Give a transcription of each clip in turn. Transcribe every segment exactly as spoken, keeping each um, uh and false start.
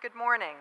Good morning.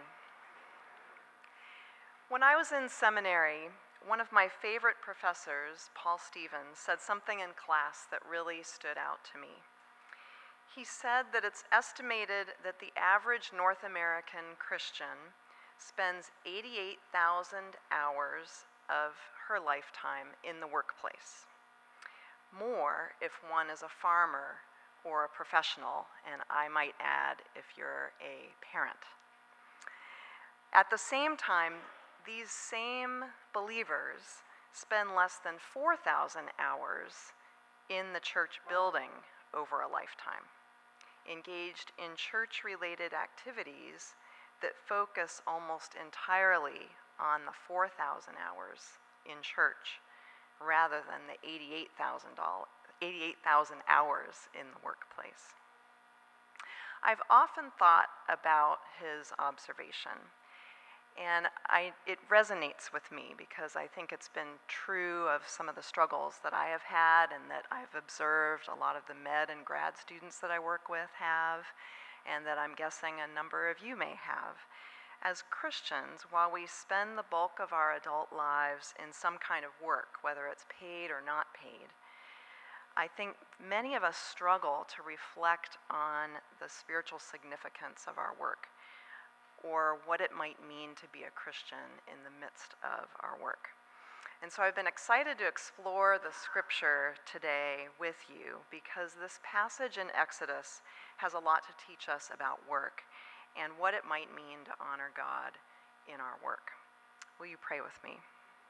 When I was in seminary, one of my favorite professors, Paul Stevens, said something in class that really stood out to me. He said that it's estimated that the average North American Christian spends eighty-eight thousand hours of her lifetime in the workplace. More if one is a farmer or a professional, and I might add if you're a parent. At the same time, these same believers spend less than four thousand hours in the church building over a lifetime, engaged in church-related activities that focus almost entirely on the four thousand hours in church rather than the eighty-eight thousand hours in the workplace. I've often thought about his observation, and I, it resonates with me because I think it's been true of some of the struggles that I have had and that I've observed a lot of the med and grad students that I work with have, and that I'm guessing a number of you may have. As Christians, while we spend the bulk of our adult lives in some kind of work, whether it's paid or not paid, I think many of us struggle to reflect on the spiritual significance of our work, or what it might mean to be a Christian in the midst of our work. And so I've been excited to explore the scripture today with you because this passage in Exodus has a lot to teach us about work and what it might mean to honor God in our work. Will you pray with me?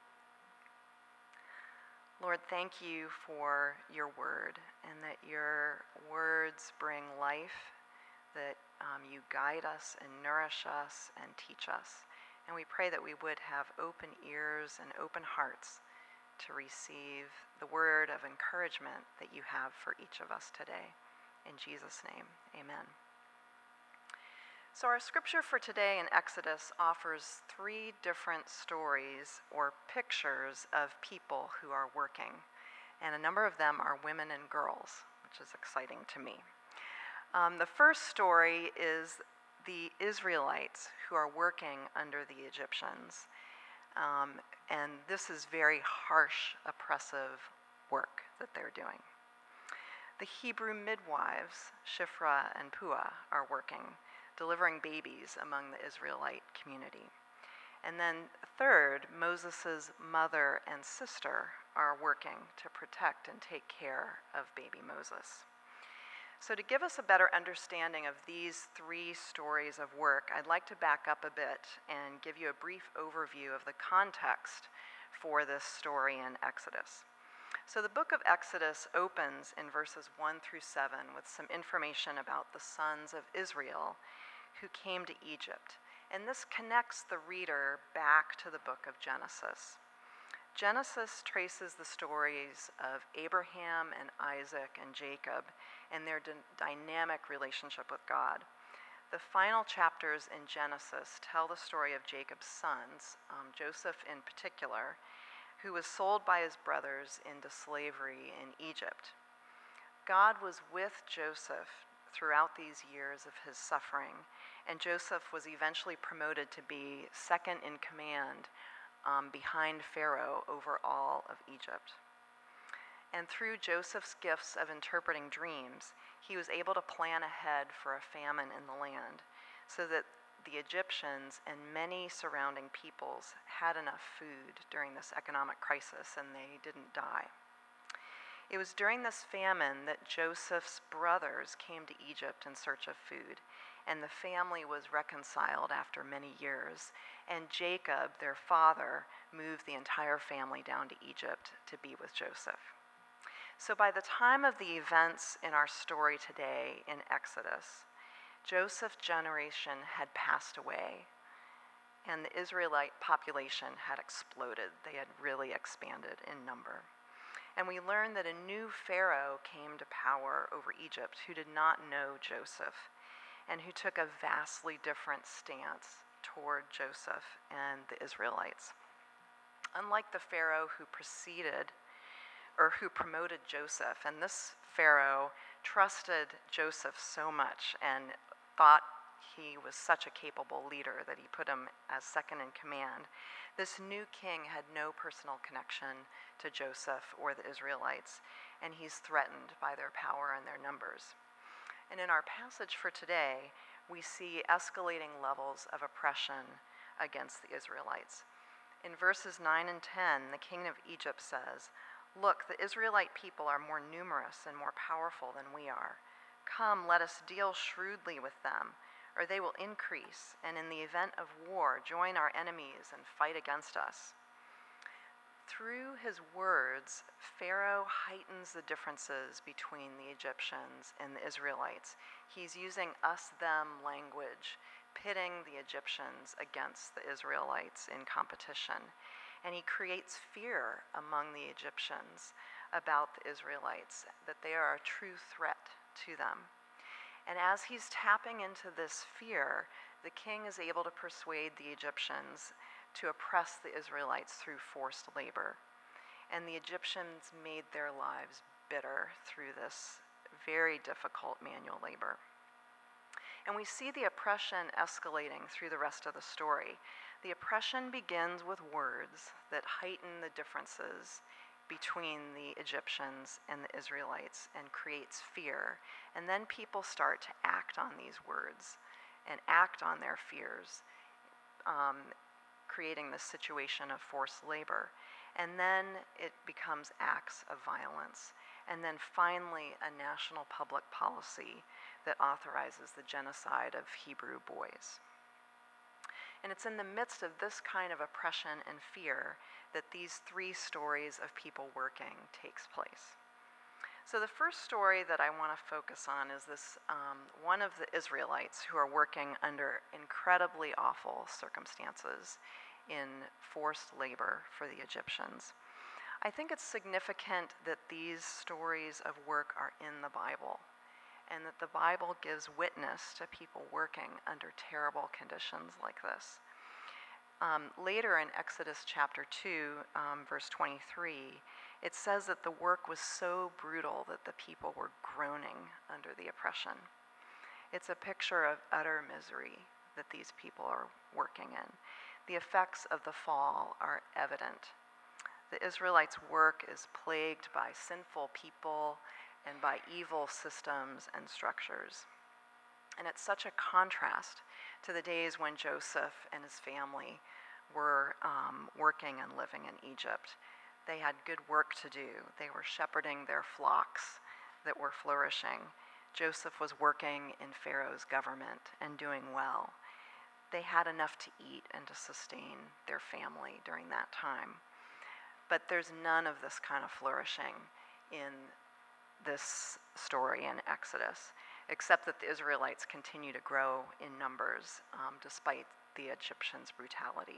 Lord, thank you for your word and that your words bring life, that um, you guide us and nourish us and teach us. And we pray that we would have open ears and open hearts to receive the word of encouragement that you have for each of us today. In Jesus' name, amen. So our scripture for today in Exodus offers three different stories or pictures of people who are working. And a number of them are women and girls, which is exciting to me. Um, the first story is the Israelites who are working under the Egyptians. Um, and this is very harsh, oppressive work that they're doing. The Hebrew midwives, Shiphrah and Puah, are working, delivering babies among the Israelite community. And then third, Moses' mother and sister are working to protect and take care of baby Moses. So to give us a better understanding of these three stories of work, I'd like to back up a bit and give you a brief overview of the context for this story in Exodus. So the book of Exodus opens in verses one through seven with some information about the sons of Israel who came to Egypt. And this connects the reader back to the book of Genesis. Genesis traces the stories of Abraham and Isaac and Jacob and their d- dynamic relationship with God. The final chapters in Genesis tell the story of Jacob's sons, um, Joseph in particular, who was sold by his brothers into slavery in Egypt. God was with Joseph throughout these years of his suffering, and Joseph was eventually promoted to be second in command Um, behind Pharaoh over all of Egypt. And through Joseph's gifts of interpreting dreams, he was able to plan ahead for a famine in the land so that the Egyptians and many surrounding peoples had enough food during this economic crisis and they didn't die. It was during this famine that Joseph's brothers came to Egypt in search of food, and the family was reconciled after many years, and Jacob, their father, moved the entire family down to Egypt to be with Joseph. So by the time of the events in our story today in Exodus, Joseph's generation had passed away, and the Israelite population had exploded. They had really expanded in number. And we learn that a new Pharaoh came to power over Egypt who did not know Joseph and who took a vastly different stance toward Joseph and the Israelites. Unlike the Pharaoh who preceded or who promoted Joseph, and this Pharaoh trusted Joseph so much and thought he was such a capable leader that he put him as second in command. This new king had no personal connection to Joseph or the Israelites, and he's threatened by their power and their numbers. And in our passage for today, we see escalating levels of oppression against the Israelites. In verses nine and ten, the king of Egypt says, "Look, the Israelite people are more numerous and more powerful than we are. Come, let us deal shrewdly with them, or they will increase, and in the event of war, join our enemies and fight against us." Through his words, Pharaoh heightens the differences between the Egyptians and the Israelites. He's using us-them language, pitting the Egyptians against the Israelites in competition. And he creates fear among the Egyptians about the Israelites, that they are a true threat to them. And as he's tapping into this fear, the king is able to persuade the Egyptians to oppress the Israelites through forced labor. And the Egyptians made their lives bitter through this very difficult manual labor. And we see the oppression escalating through the rest of the story. The oppression begins with words that heighten the differences between the Egyptians and the Israelites and creates fear. And then people start to act on these words and act on their fears, um, creating this situation of forced labor. And then it becomes acts of violence. And then finally, a national public policy that authorizes the genocide of Hebrew boys. And it's in the midst of this kind of oppression and fear that these three stories of people working takes place. So the first story that I want to focus on is this um, one of the Israelites who are working under incredibly awful circumstances in forced labor for the Egyptians. I think it's significant that these stories of work are in the Bible, and that the Bible gives witness to people working under terrible conditions like this. Um, later in Exodus chapter two, um, verse twenty-three, it says that the work was so brutal that the people were groaning under the oppression. It's a picture of utter misery that these people are working in. The effects of the fall are evident. The Israelites' work is plagued by sinful people and by evil systems and structures. And it's such a contrast to the days when Joseph and his family were um, working and living in Egypt. They had good work to do. They were shepherding their flocks that were flourishing. Joseph was working in Pharaoh's government and doing well. They had enough to eat and to sustain their family during that time. But there's none of this kind of flourishing in this story in Exodus, except that the Israelites continue to grow in numbers um, despite the Egyptians' brutality.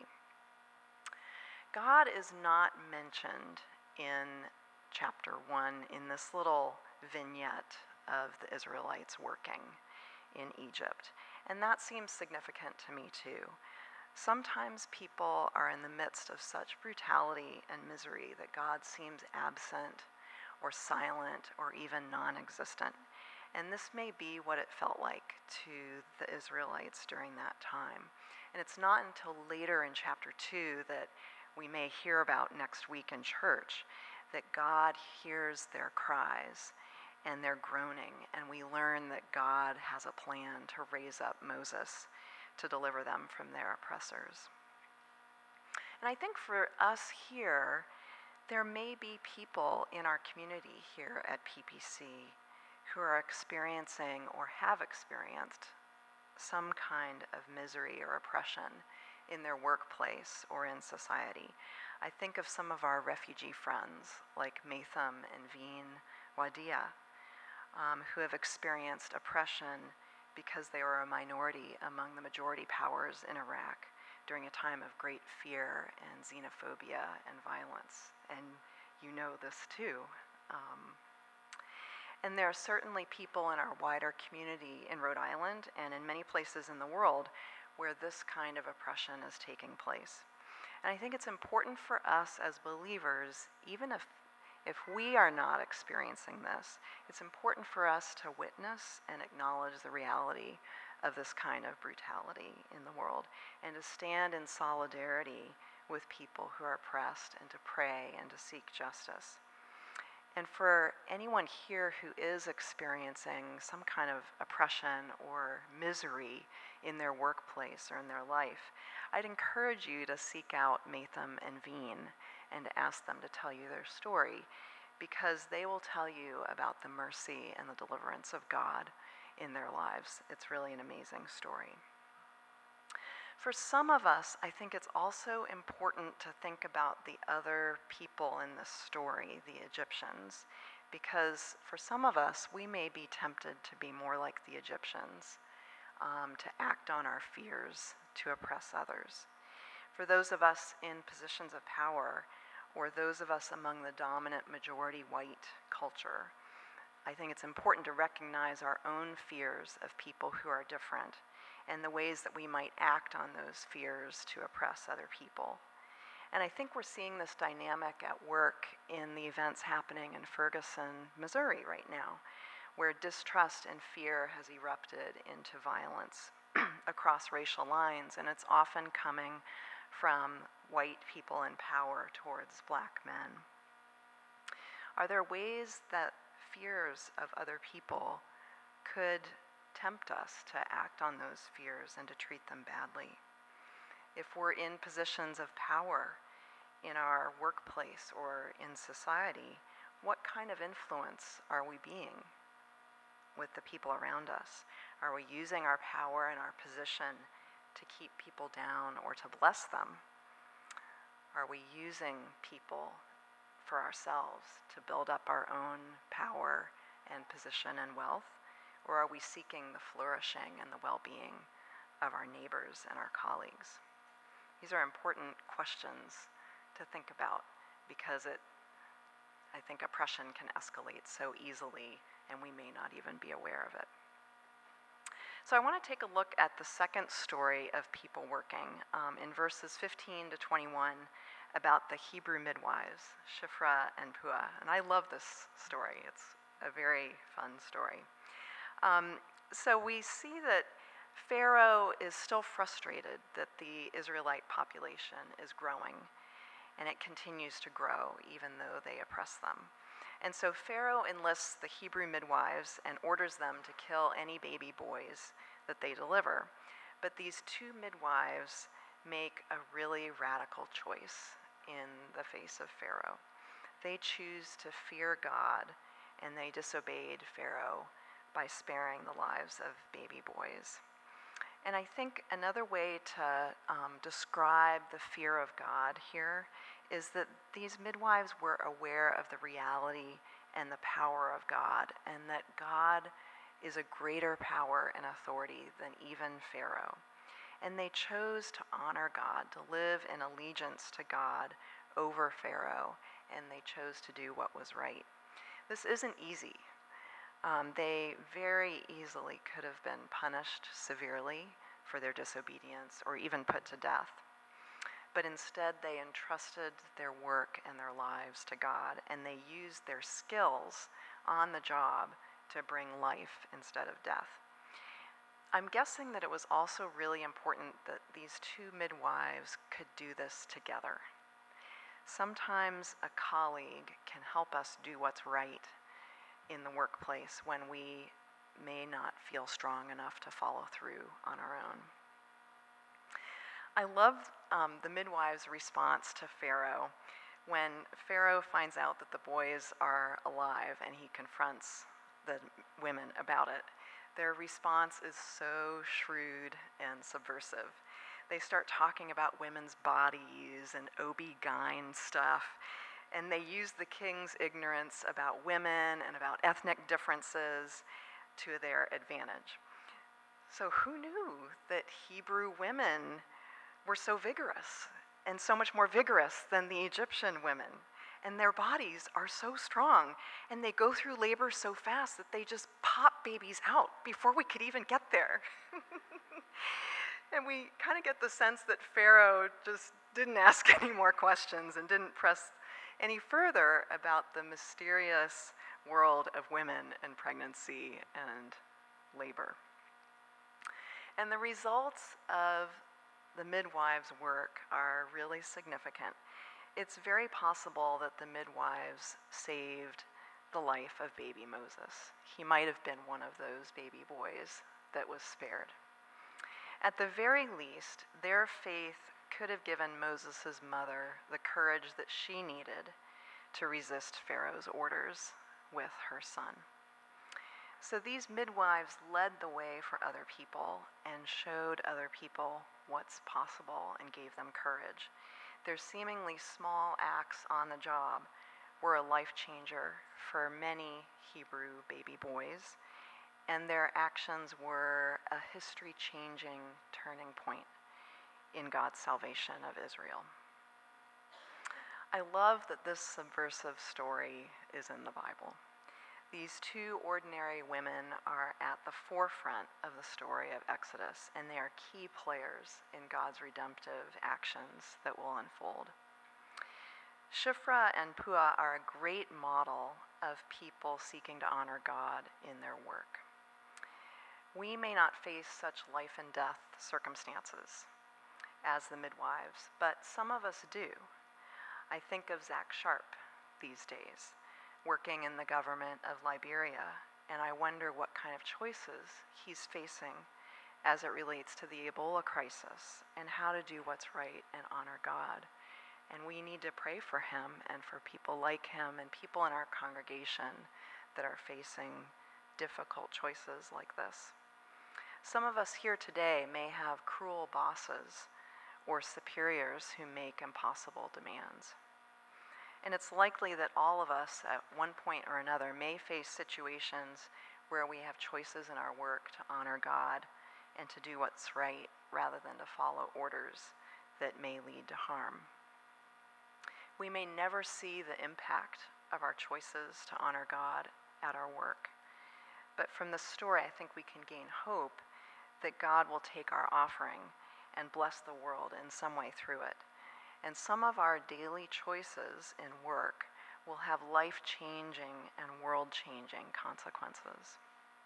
God is not mentioned in chapter one in this little vignette of the Israelites working in Egypt. And that seems significant to me too. Sometimes people are in the midst of such brutality and misery that God seems absent or silent or even non-existent. And this may be what it felt like to the Israelites during that time. And it's not until later in chapter two that we may hear about next week in church that God hears their cries and their groaning, and we learn that God has a plan to raise up Moses to deliver them from their oppressors. And I think for us here, there may be people in our community here at P P C who are experiencing or have experienced some kind of misery or oppression in their workplace or in society. I think of some of our refugee friends like Matham and Veen Wadia, um, who have experienced oppression because they were a minority among the majority powers in Iraq during a time of great fear and xenophobia and violence. And you know this too. Um, and there are certainly people in our wider community in Rhode Island and in many places in the world where this kind of oppression is taking place. And I think it's important for us as believers, even if if we are not experiencing this, it's important for us to witness and acknowledge the reality of this kind of brutality in the world, and to stand in solidarity with people who are oppressed, and to pray and to seek justice. And for anyone here who is experiencing some kind of oppression or misery in their workplace or in their life, I'd encourage you to seek out Matham and Veen and to ask them to tell you their story, because they will tell you about the mercy and the deliverance of God in their lives. It's really an amazing story. For some of us, I think it's also important to think about the other people in this story, the Egyptians, because for some of us, we may be tempted to be more like the Egyptians, um, to act on our fears, to oppress others. For those of us in positions of power, or those of us among the dominant majority white culture, I think it's important to recognize our own fears of people who are different, and the ways that we might act on those fears to oppress other people. And I think we're seeing this dynamic at work in the events happening in Ferguson, Missouri right now, where distrust and fear has erupted into violence across racial lines, and it's often coming from white people in power towards black men. Are there ways that fears of other people could tempt us to act on those fears and to treat them badly? If we're in positions of power in our workplace or in society, what kind of influence are we being with the people around us? Are we using our power and our position to keep people down or to bless them? Are we using people for ourselves to build up our own power and position and wealth? Or are we seeking the flourishing and the well-being of our neighbors and our colleagues? These are important questions to think about, because it, I think oppression can escalate so easily, and we may not even be aware of it. So I want to take a look at the second story of people working um, in verses fifteen to twenty-one about the Hebrew midwives, Shiphrah and Puah. And I love this story. It's a very fun story. Um, so we see that Pharaoh is still frustrated that the Israelite population is growing, and it continues to grow even though they oppress them. And so Pharaoh enlists the Hebrew midwives and orders them to kill any baby boys that they deliver. But these two midwives make a really radical choice in the face of Pharaoh. They choose to fear God, and they disobeyed Pharaoh by sparing the lives of baby boys. And I think another way to um, describe the fear of God here is that these midwives were aware of the reality and the power of God, and that God is a greater power and authority than even Pharaoh. And they chose to honor God, to live in allegiance to God over Pharaoh, and they chose to do what was right. This isn't easy. Um, they very easily could have been punished severely for their disobedience or even put to death. But instead, they entrusted their work and their lives to God, and they used their skills on the job to bring life instead of death. I'm guessing that it was also really important that these two midwives could do this together. Sometimes a colleague can help us do what's right in the workplace when we may not feel strong enough to follow through on our own. I love um, the midwife's response to Pharaoh when Pharaoh finds out that the boys are alive and he confronts the women about it. Their response is so shrewd and subversive. They start talking about women's bodies and O B G Y N stuff, and they use the king's ignorance about women and about ethnic differences to their advantage. So who knew that Hebrew women were so vigorous, and so much more vigorous than the Egyptian women? And their bodies are so strong, and they go through labor so fast that they just pop babies out before we could even get there. And we kind of get the sense that Pharaoh just didn't ask any more questions and didn't press any further about the mysterious world of women and pregnancy and labor. And the results of the midwives' work are really significant. It's very possible that the midwives saved the life of baby Moses. He might have been one of those baby boys that was spared. At the very least, their faith could have given Moses' mother the courage that she needed to resist Pharaoh's orders with her son. So these midwives led the way for other people and showed other people what's possible and gave them courage. Their seemingly small acts on the job were a life changer for many Hebrew baby boys, and their actions were a history-changing turning point in God's salvation of Israel. I love that this subversive story is in the Bible. These two ordinary women are at the forefront of the story of Exodus, and they are key players in God's redemptive actions that will unfold. Shiphrah and Puah are a great model of people seeking to honor God in their work. We may not face such life and death circumstances as the midwives, but some of us do. I think of Zach Sharp these days, working in the government of Liberia, and I wonder what kind of choices he's facing as it relates to the Ebola crisis and how to do what's right and honor God. And we need to pray for him and for people like him and people in our congregation that are facing difficult choices like this. Some of us here today may have cruel bosses or superiors who make impossible demands. And it's likely that all of us at one point or another may face situations where we have choices in our work to honor God and to do what's right rather than to follow orders that may lead to harm. We may never see the impact of our choices to honor God at our work. But from the story, I think we can gain hope that God will take our offering and bless the world in some way through it. And some of our daily choices in work will have life-changing and world-changing consequences.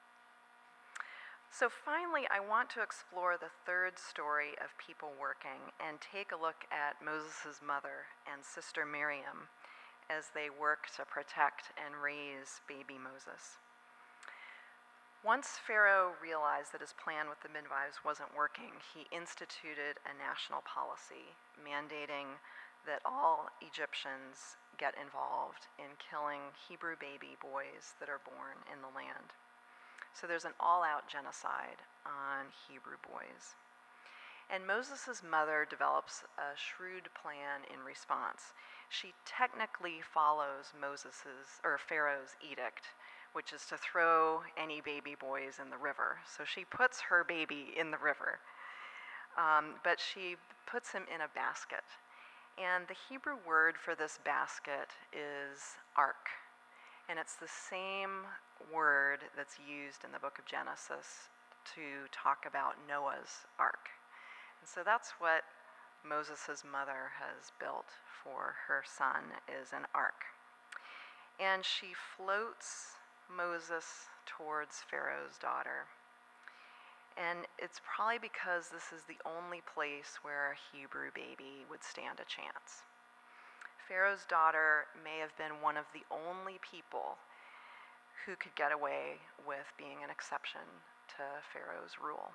So finally, I want to explore the third story of people working and take a look at Moses' mother and sister Miriam as they work to protect and raise baby Moses. Once Pharaoh realized that his plan with the midwives wasn't working, he instituted a national policy mandating that all Egyptians get involved in killing Hebrew baby boys that are born in the land. So there's an all-out genocide on Hebrew boys. And Moses' mother develops a shrewd plan in response. She technically follows Moses's or Pharaoh's edict, which is to throw any baby boys in the river. So she puts her baby in the river, um, but she puts him in a basket. And the Hebrew word for this basket is ark. And it's the same word that's used in the book of Genesis to talk about Noah's ark. And so that's what Moses' mother has built for her son, is an ark. And she floats Moses towards Pharaoh's daughter. And it's probably because this is the only place where a Hebrew baby would stand a chance. Pharaoh's daughter may have been one of the only people who could get away with being an exception to Pharaoh's rule.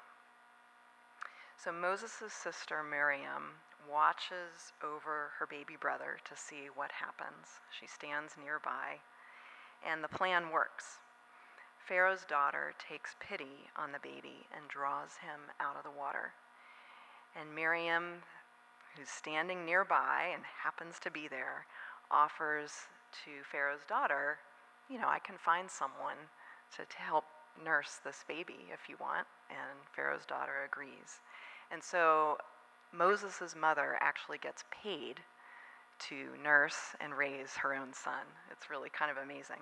So Moses' sister Miriam watches over her baby brother to see what happens. She stands nearby, and the plan works. Pharaoh's daughter takes pity on the baby and draws him out of the water. And Miriam, who's standing nearby and happens to be there, offers to Pharaoh's daughter, you know, I can find someone to, to help nurse this baby if you want. And Pharaoh's daughter agrees. And so Moses' mother actually gets paid to nurse and raise her own son. It's really kind of amazing.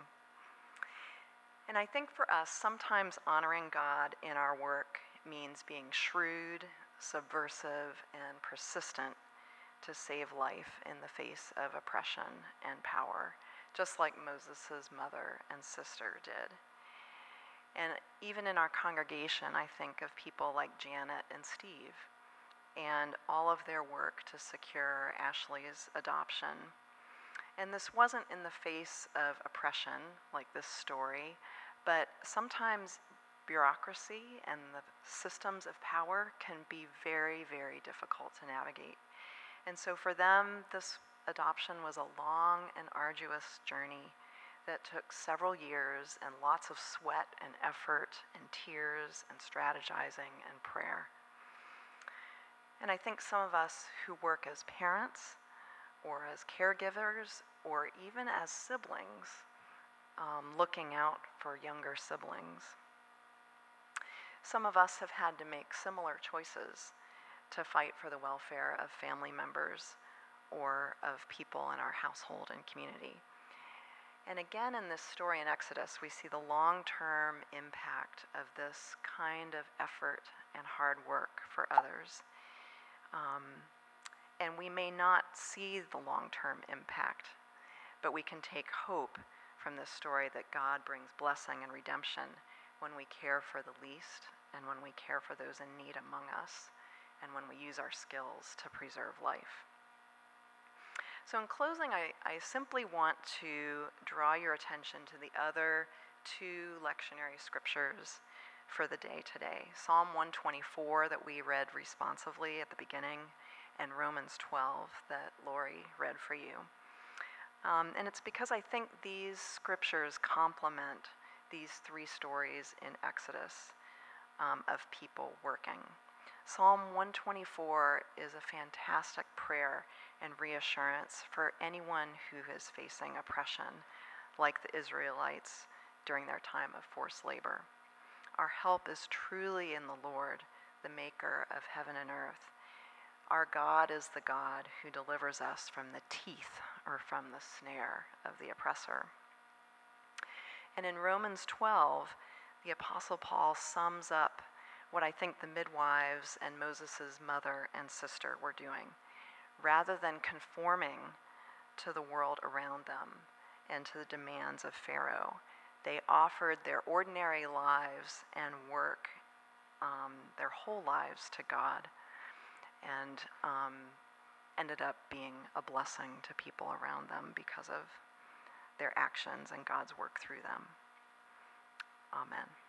And I think for us, sometimes honoring God in our work means being shrewd, subversive, and persistent to save life in the face of oppression and power, just like Moses' mother and sister did. And even in our congregation, I think of people like Janet and Steve and all of their work to secure Ashley's adoption. And this wasn't in the face of oppression, like this story, but sometimes bureaucracy and the systems of power can be very, very difficult to navigate. And so for them, this adoption was a long and arduous journey that took several years and lots of sweat and effort and tears and strategizing and prayer. And I think some of us who work as parents or as caregivers or even as siblings, um, looking out for younger siblings, some of us have had to make similar choices to fight for the welfare of family members or of people in our household and community. And again, in this story in Exodus, we see the long-term impact of this kind of effort and hard work for others. Um, and we may not see the long-term impact, but we can take hope from this story that God brings blessing and redemption when we care for the least and when we care for those in need among us and when we use our skills to preserve life. So in closing, I, I simply want to draw your attention to the other two lectionary scriptures for the day today. Psalm one twenty-four that we read responsively at the beginning, and Romans twelve that Lori read for you. Um, and it's because I think these scriptures complement these three stories in Exodus um, of people working. Psalm one twenty-four is a fantastic prayer and reassurance for anyone who is facing oppression, like the Israelites during their time of forced labor. Our help is truly in the Lord, the maker of heaven and earth. Our God is the God who delivers us from the teeth or from the snare of the oppressor. And in Romans twelve, the Apostle Paul sums up what I think the midwives and Moses' mother and sister were doing. Rather than conforming to the world around them and to the demands of Pharaoh, they offered their ordinary lives and work, um, their whole lives to God, and um, ended up being a blessing to people around them because of their actions and God's work through them. Amen.